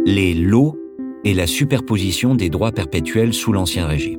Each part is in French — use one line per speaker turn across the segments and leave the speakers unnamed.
les lots et la superposition des droits perpétuels sous l'Ancien Régime.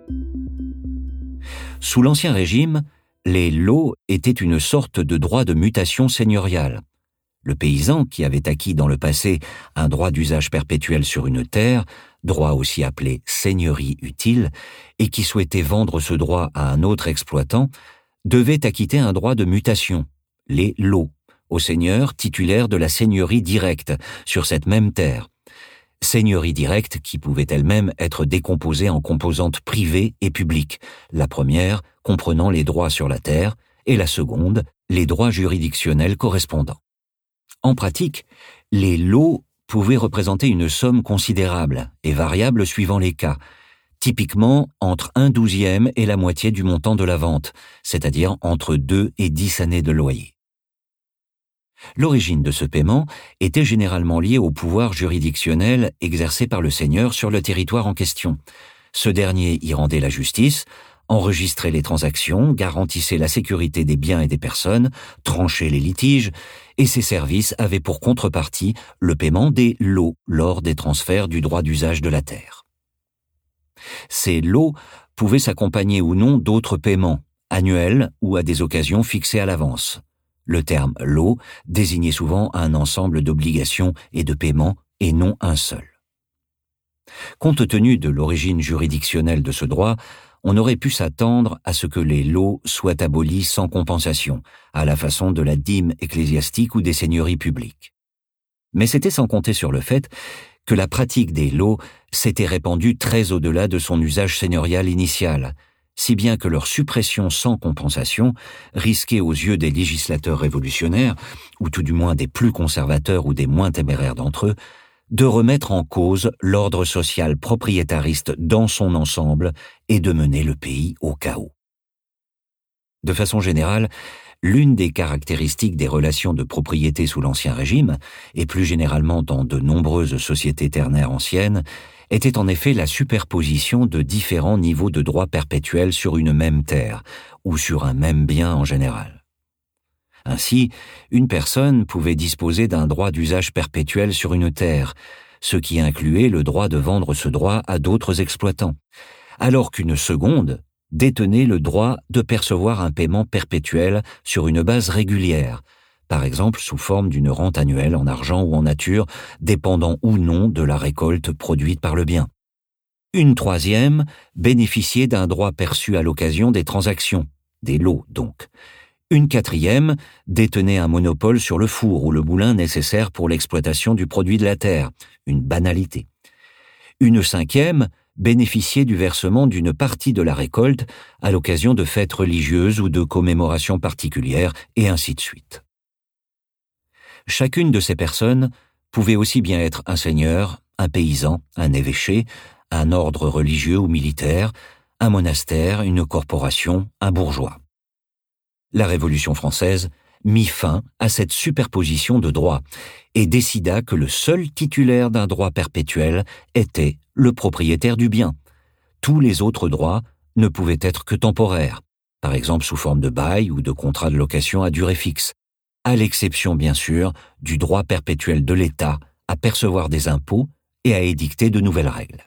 Sous l'Ancien Régime, les lots étaient une sorte de droit de mutation seigneuriale. Le paysan qui avait acquis dans le passé un droit d'usage perpétuel sur une terre, droit aussi appelé seigneurie utile, et qui souhaitait vendre ce droit à un autre exploitant, devait acquitter un droit de mutation, les lots, au seigneur titulaire de la seigneurie directe sur cette même terre. Seigneurie directe qui pouvait elle-même être décomposée en composantes privées et publiques, la première comprenant les droits sur la terre et la seconde les droits juridictionnels correspondants. En pratique, les lots pouvaient représenter une somme considérable et variable suivant les cas, typiquement entre 1/12 et la moitié du montant de la vente, c'est-à-dire entre 2 et 10 années de loyer. L'origine de ce paiement était généralement liée au pouvoir juridictionnel exercé par le seigneur sur le territoire en question. Ce dernier y rendait la justice, enregistrait les transactions, garantissait la sécurité des biens et des personnes, tranchait les litiges, et ses services avaient pour contrepartie le paiement des lots lors des transferts du droit d'usage de la terre. Ces lots pouvaient s'accompagner ou non d'autres paiements, annuels ou à des occasions fixées à l'avance. Le terme « lot » désignait souvent un ensemble d'obligations et de paiements et non un seul. Compte tenu de l'origine juridictionnelle de ce droit, on aurait pu s'attendre à ce que les lots soient abolis sans compensation, à la façon de la dîme ecclésiastique ou des seigneuries publiques. Mais c'était sans compter sur le fait que la pratique des lots s'était répandue très au-delà de son usage seigneurial initial, si bien que leur suppression sans compensation risquait aux yeux des législateurs révolutionnaires, ou tout du moins des plus conservateurs ou des moins téméraires d'entre eux, de remettre en cause l'ordre social propriétariste dans son ensemble et de mener le pays au chaos. De façon générale, l'une des caractéristiques des relations de propriété sous l'Ancien Régime, et plus généralement dans de nombreuses sociétés ternaires anciennes, était en effet la superposition de différents niveaux de droits perpétuels sur une même terre, ou sur un même bien en général. Ainsi, une personne pouvait disposer d'un droit d'usage perpétuel sur une terre, ce qui incluait le droit de vendre ce droit à d'autres exploitants, alors qu'une seconde détenait le droit de percevoir un paiement perpétuel sur une base régulière, par exemple sous forme d'une rente annuelle en argent ou en nature, dépendant ou non de la récolte produite par le bien. Une troisième bénéficiait d'un droit perçu à l'occasion des transactions, des lots donc. Une quatrième détenait un monopole sur le four ou le moulin nécessaire pour l'exploitation du produit de la terre, une banalité. Une cinquième bénéficiait du versement d'une partie de la récolte à l'occasion de fêtes religieuses ou de commémorations particulières, et ainsi de suite. Chacune de ces personnes pouvait aussi bien être un seigneur, un paysan, un évêché, un ordre religieux ou militaire, un monastère, une corporation, un bourgeois. La Révolution française mit fin à cette superposition de droits et décida que le seul titulaire d'un droit perpétuel était le propriétaire du bien. Tous les autres droits ne pouvaient être que temporaires, par exemple sous forme de bail ou de contrat de location à durée fixe, à l'exception bien sûr du droit perpétuel de l'État à percevoir des impôts et à édicter de nouvelles règles.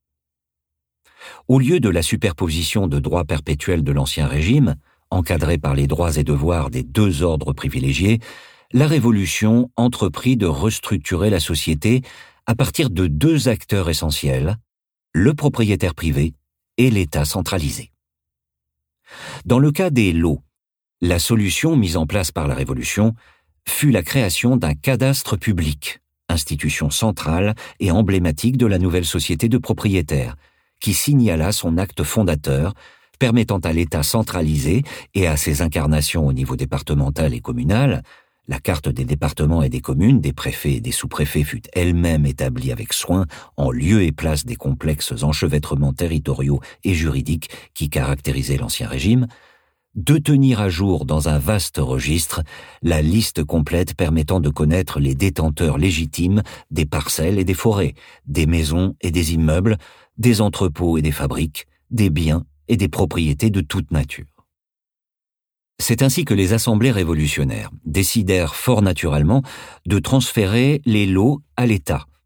Au lieu de la superposition de droits perpétuels de l'Ancien Régime, encadrés par les droits et devoirs des deux ordres privilégiés, la Révolution entreprit de restructurer la société à partir de deux acteurs essentiels, le propriétaire privé et l'État centralisé. Dans le cas des lots, la solution mise en place par la Révolution fut la création d'un cadastre public, institution centrale et emblématique de la nouvelle société de propriétaires, qui signala son acte fondateur, permettant à l'État centralisé et à ses incarnations au niveau départemental et communal, la carte des départements et des communes, des préfets et des sous-préfets fut elle-même établie avec soin en lieu et place des complexes enchevêtrements territoriaux et juridiques qui caractérisaient l'Ancien Régime, de tenir à jour dans un vaste registre la liste complète permettant de connaître les détenteurs légitimes des parcelles et des forêts, des maisons et des immeubles, des entrepôts et des fabriques, des biens et des propriétés de toute nature. C'est ainsi que les assemblées révolutionnaires décidèrent fort naturellement de transférer les lots à l'État,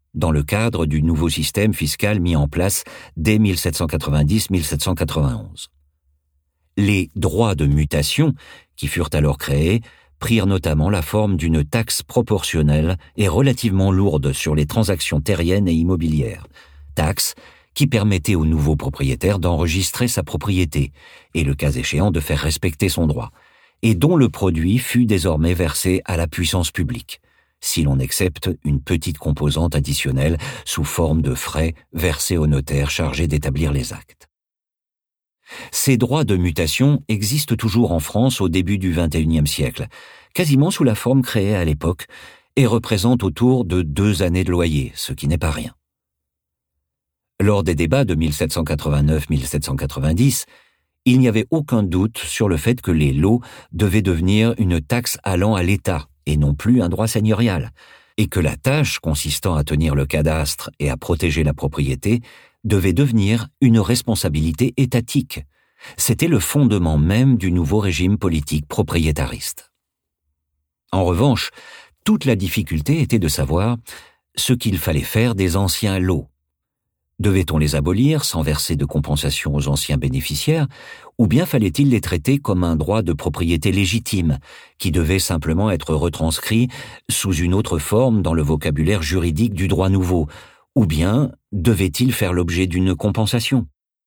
dans le cadre du nouveau système fiscal mis en place dès 1790-1791. Les droits de mutation, qui furent alors créés, prirent notamment la forme d'une taxe proportionnelle et relativement lourde sur les transactions terriennes et immobilières, taxe qui permettait au nouveau propriétaire d'enregistrer sa propriété et, le cas échéant, de faire respecter son droit, et dont le produit fut désormais versé à la puissance publique, si l'on accepte une petite composante additionnelle sous forme de frais versés au notaire chargé d'établir les actes. Ces droits de mutation existent toujours en France au début du XXIe siècle, quasiment sous la forme créée à l'époque, et représentent autour de 2 années de loyer, ce qui n'est pas rien. Lors des débats de 1789-1790, il n'y avait aucun doute sur le fait que les lots devaient devenir une taxe allant à l'État et non plus un droit seigneurial, et que la tâche consistant à tenir le cadastre et à protéger la propriété devait devenir une responsabilité étatique. C'était le fondement même du nouveau régime politique propriétariste. En revanche, toute la difficulté était de savoir ce qu'il fallait faire des anciens lots. Devait-on les abolir sans verser de compensation aux anciens bénéficiaires, ou bien fallait-il les traiter comme un droit de propriété légitime, qui devait simplement être retranscrit sous une autre forme dans le vocabulaire juridique du droit nouveau, ou bien devait-il faire l'objet d'une compensation ?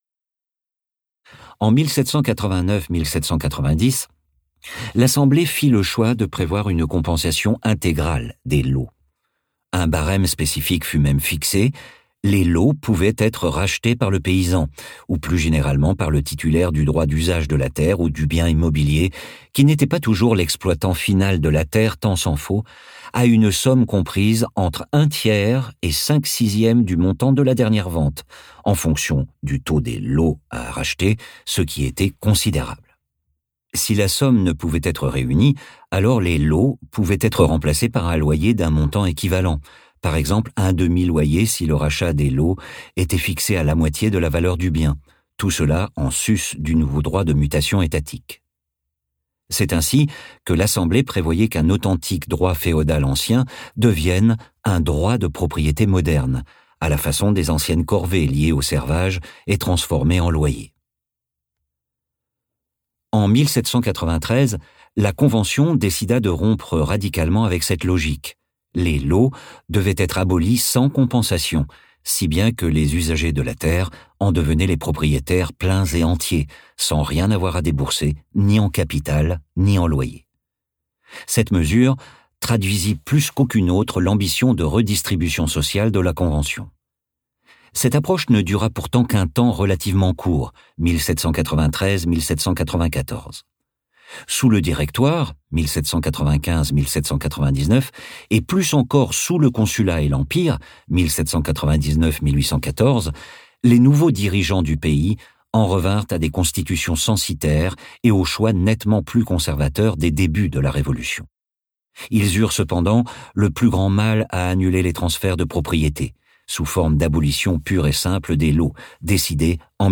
En 1789-1790, l'Assemblée fit le choix de prévoir une compensation intégrale des lots. Un barème spécifique fut même fixé. Les lots pouvaient être rachetés par le paysan, ou plus généralement par le titulaire du droit d'usage de la terre ou du bien immobilier, qui n'était pas toujours l'exploitant final de la terre tant s'en faut, à une somme comprise entre 1/3 et 5/6 du montant de la dernière vente, en fonction du taux des lots à racheter, ce qui était considérable. Si la somme ne pouvait être réunie, alors les lots pouvaient être remplacés par un loyer d'un montant équivalent, par exemple un demi-loyer si le rachat des lots était fixé à la moitié de la valeur du bien, tout cela en sus du nouveau droit de mutation étatique. C'est ainsi que l'Assemblée prévoyait qu'un authentique droit féodal ancien devienne un droit de propriété moderne, à la façon des anciennes corvées liées au servage et transformées en loyer. En 1793, la Convention décida de rompre radicalement avec cette logique. Les lots devaient être abolis sans compensation, si bien que les usagers de la terre en devenaient les propriétaires pleins et entiers, sans rien avoir à débourser, ni en capital, ni en loyer. Cette mesure traduisit plus qu'aucune autre l'ambition de redistribution sociale de la Convention. Cette approche ne dura pourtant qu'un temps relativement court, 1793-1794. Sous le Directoire, 1795-1799, et plus encore sous le Consulat et l'Empire, 1799-1814, les nouveaux dirigeants du pays en revinrent à des constitutions censitaires et aux choix nettement plus conservateurs des débuts de la Révolution. Ils eurent cependant le plus grand mal à annuler les transferts de propriété, sous forme d'abolition pure et simple des lots, décidés en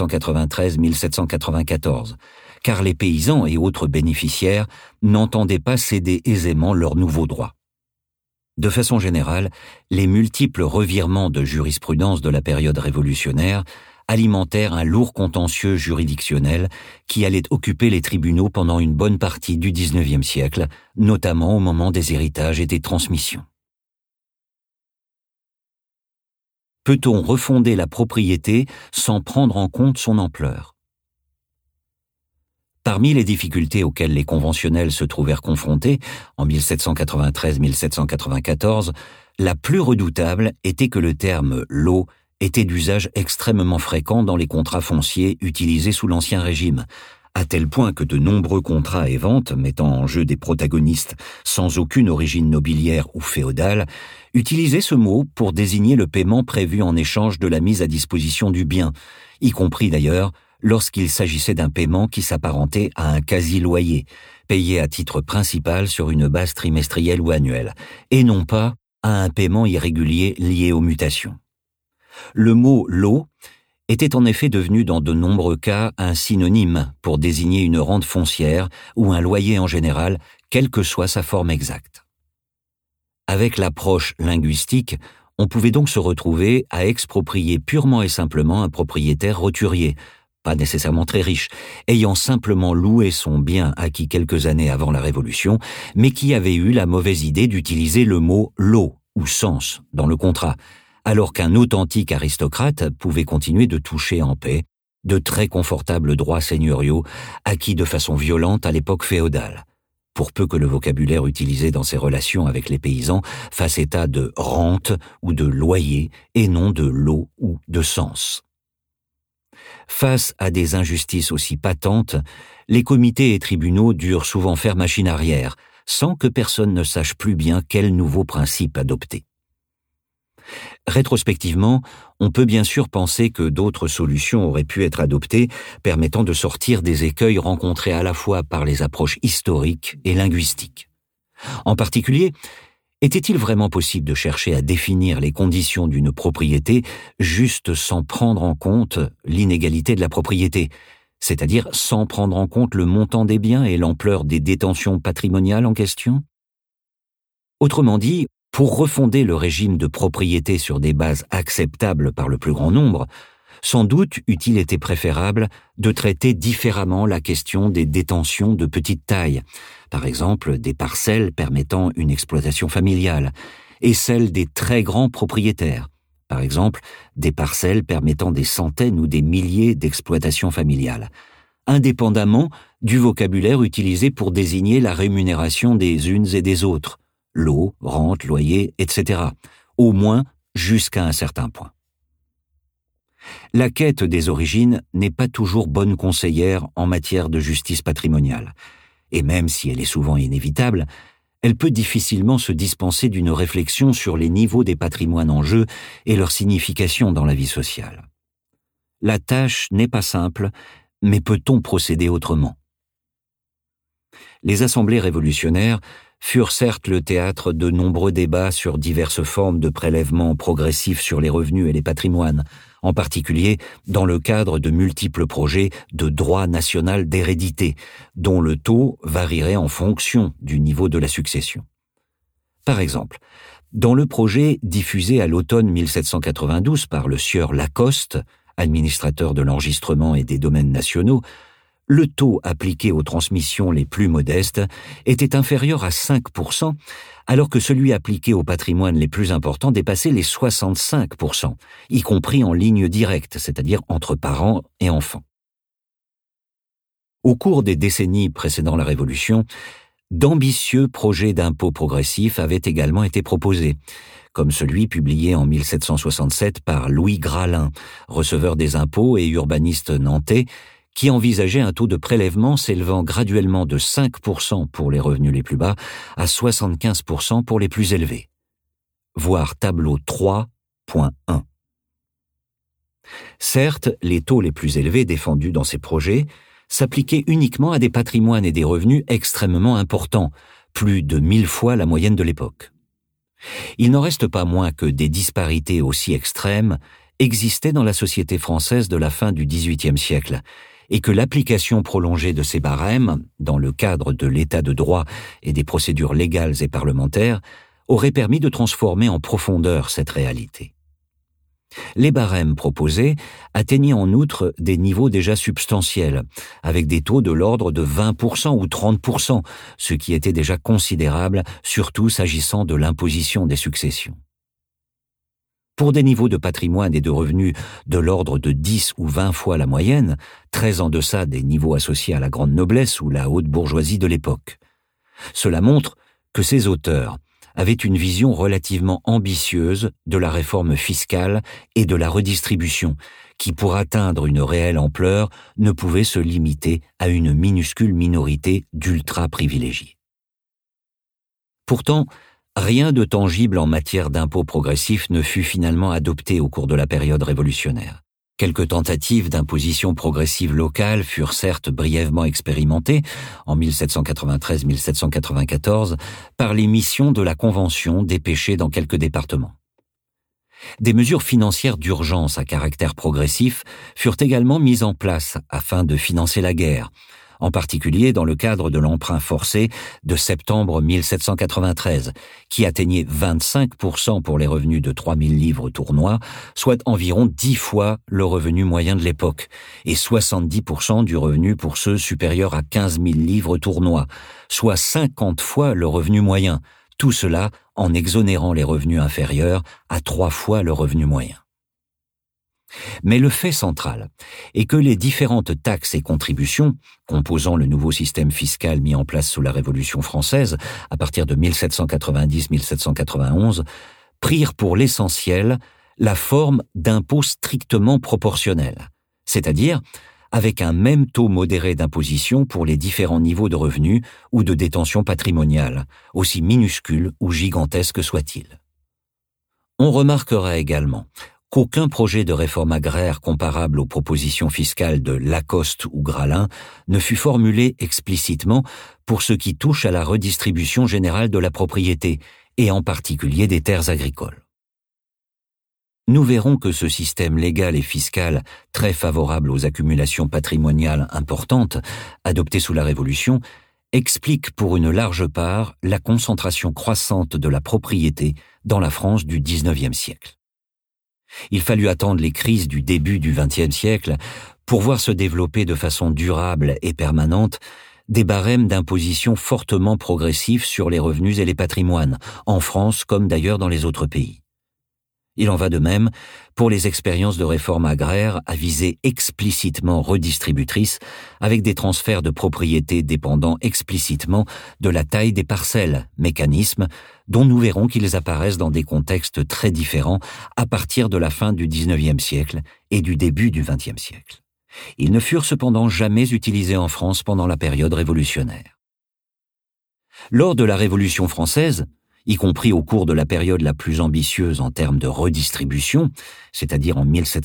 1793-1794, car les paysans et autres bénéficiaires n'entendaient pas céder aisément leurs nouveaux droits. De façon générale, les multiples revirements de jurisprudence de la période révolutionnaire alimentèrent un lourd contentieux juridictionnel qui allait occuper les tribunaux pendant une bonne partie du XIXe siècle, notamment au moment des héritages et des transmissions. Peut-on refonder la propriété sans prendre en compte son ampleur ? Parmi les difficultés auxquelles les conventionnels se trouvèrent confrontés en 1793-1794, la plus redoutable était que le terme « lot » était d'usage extrêmement fréquent dans les contrats fonciers utilisés sous l'Ancien Régime, à tel point que de nombreux contrats et ventes mettant en jeu des protagonistes sans aucune origine nobiliaire ou féodale utilisaient ce mot pour désigner le paiement prévu en échange de la mise à disposition du bien, y compris d'ailleurs lorsqu'il s'agissait d'un paiement qui s'apparentait à un quasi-loyer, payé à titre principal sur une base trimestrielle ou annuelle, et non pas à un paiement irrégulier lié aux mutations. Le mot « lot » était en effet devenu dans de nombreux cas un synonyme pour désigner une rente foncière ou un loyer en général, quelle que soit sa forme exacte. Avec l'approche linguistique, On pouvait donc se retrouver à exproprier purement et simplement un propriétaire roturier, pas nécessairement très riche, ayant simplement loué son bien acquis quelques années avant la Révolution, mais qui avait eu la mauvaise idée d'utiliser le mot « lot » ou « sens » dans le contrat, alors qu'un authentique aristocrate pouvait continuer de toucher en paix de très confortables droits seigneuriaux acquis de façon violente à l'époque féodale, pour peu que le vocabulaire utilisé dans ses relations avec les paysans fasse état de rente ou de loyer et non de lot ou de sens. Face à des injustices aussi patentes, les comités et tribunaux durent souvent faire machine arrière, sans que personne ne sache plus bien quel nouveau principe adopter. Rétrospectivement, on peut bien sûr penser que d'autres solutions auraient pu être adoptées permettant de sortir des écueils rencontrés à la fois par les approches historiques et linguistiques. En particulier, était-il vraiment possible de chercher à définir les conditions d'une propriété juste sans prendre en compte l'inégalité de la propriété, c'est-à-dire sans prendre en compte le montant des biens et l'ampleur des détentions patrimoniales en question? Autrement dit, pour refonder le régime de propriété sur des bases acceptables par le plus grand nombre, sans doute eût-il été préférable de traiter différemment la question des détentions de petite taille, par exemple des parcelles permettant une exploitation familiale, et celle des très grands propriétaires, par exemple des parcelles permettant des centaines ou des milliers d'exploitations familiales, indépendamment du vocabulaire utilisé pour désigner la rémunération des unes et des autres, lot, rente, loyer, etc., au moins jusqu'à un certain point. La quête des origines n'est pas toujours bonne conseillère en matière de justice patrimoniale, et même si elle est souvent inévitable, elle peut difficilement se dispenser d'une réflexion sur les niveaux des patrimoines en jeu et leur signification dans la vie sociale. La tâche n'est pas simple, mais peut-on procéder autrement? Les assemblées révolutionnaires furent certes le théâtre de nombreux débats sur diverses formes de prélèvements progressifs sur les revenus et les patrimoines, en particulier dans le cadre de multiples projets de droit national d'hérédité, dont le taux varierait en fonction du niveau de la succession. Par exemple, dans le projet diffusé à l'automne 1792 par le sieur Lacoste, administrateur de l'enregistrement et des domaines nationaux, le taux appliqué aux transmissions les plus modestes était inférieur à 5%, alors que celui appliqué aux patrimoines les plus importants dépassait les 65%, y compris en ligne directe, c'est-à-dire entre parents et enfants. Au cours des décennies précédant la Révolution, d'ambitieux projets d'impôts progressifs avaient également été proposés, comme celui publié en 1767 par Louis Gralin, receveur des impôts et urbaniste nantais, qui envisageait un taux de prélèvement s'élevant graduellement de 5% pour les revenus les plus bas à 75% pour les plus élevés. Voir tableau 3.1. Certes, les taux les plus élevés défendus dans ces projets s'appliquaient uniquement à des patrimoines et des revenus extrêmement importants, plus de 1000 fois la moyenne de l'époque. Il n'en reste pas moins que des disparités aussi extrêmes existaient dans la société française de la fin du XVIIIe siècle, et que l'application prolongée de ces barèmes, dans le cadre de l'état de droit et des procédures légales et parlementaires, aurait permis de transformer en profondeur cette réalité. Les barèmes proposés atteignaient en outre des niveaux déjà substantiels, avec des taux de l'ordre de 20% ou 30%, ce qui était déjà considérable, surtout s'agissant de l'imposition des successions. Pour des niveaux de patrimoine et de revenus de l'ordre de 10 ou 20 fois la moyenne, très en deçà des niveaux associés à la grande noblesse ou la haute bourgeoisie de l'époque. Cela montre que ces auteurs avaient une vision relativement ambitieuse de la réforme fiscale et de la redistribution, qui, pour atteindre une réelle ampleur, ne pouvait se limiter à une minuscule minorité d'ultra-privilégiés. Pourtant, rien de tangible en matière d'impôts progressifs ne fut finalement adopté au cours de la période révolutionnaire. Quelques tentatives d'imposition progressive locale furent certes brièvement expérimentées, en 1793-1794, par l'émission de la Convention dépêchée dans quelques départements. Des mesures financières d'urgence à caractère progressif furent également mises en place afin de financer la guerre, en particulier dans le cadre de l'emprunt forcé de septembre 1793, qui atteignait 25% pour les revenus de 3000 livres tournois, soit environ 10 fois le revenu moyen de l'époque, et 70% du revenu pour ceux supérieurs à 15 000 livres tournois, soit 50 fois le revenu moyen, tout cela en exonérant les revenus inférieurs à 3 fois le revenu moyen. Mais le fait central est que les différentes taxes et contributions, composant le nouveau système fiscal mis en place sous la Révolution française à partir de 1790-1791, prirent pour l'essentiel la forme d'impôts strictement proportionnels, c'est-à-dire avec un même taux modéré d'imposition pour les différents niveaux de revenus ou de détention patrimoniale, aussi minuscules ou gigantesques soient-ils. On remarquera également qu'aucun projet de réforme agraire comparable aux propositions fiscales de Lacoste ou Gralin ne fut formulé explicitement pour ce qui touche à la redistribution générale de la propriété, et en particulier des terres agricoles. Nous verrons que ce système légal et fiscal, très favorable aux accumulations patrimoniales importantes, adopté sous la Révolution, explique pour une large part la concentration croissante de la propriété dans la France du XIXe siècle. Il fallut attendre les crises du début du XXe siècle pour voir se développer de façon durable et permanente des barèmes d'imposition fortement progressifs sur les revenus et les patrimoines, en France comme d'ailleurs dans les autres pays. Il en va de même pour les expériences de réforme agraire à visée explicitement redistributrice, avec des transferts de propriété dépendant explicitement de la taille des parcelles, mécanismes dont nous verrons qu'ils apparaissent dans des contextes très différents à partir de la fin du XIXe siècle et du début du XXe siècle. Ils ne furent cependant jamais utilisés en France pendant la période révolutionnaire. Lors de la Révolution française, y compris au cours de la période la plus ambitieuse en termes de redistribution, c'est-à-dire en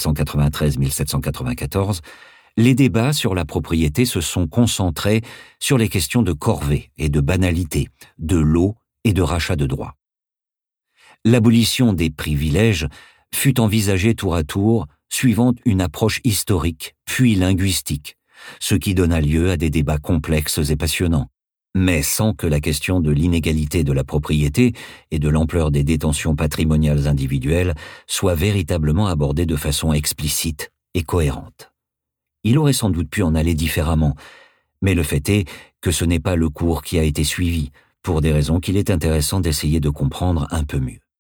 1793-1794, les débats sur la propriété se sont concentrés sur les questions de corvée et de banalité, de lot et de rachat de droits. L'abolition des privilèges fut envisagée tour à tour suivant une approche historique puis linguistique, ce qui donna lieu à des débats complexes et passionnants, mais sans que la question de l'inégalité de la propriété et de l'ampleur des détentions patrimoniales individuelles soit véritablement abordée de façon explicite et cohérente. Il aurait sans doute pu en aller différemment, mais le fait est que ce n'est pas le cours qui a été suivi, pour des raisons qu'il est intéressant d'essayer de comprendre un peu mieux.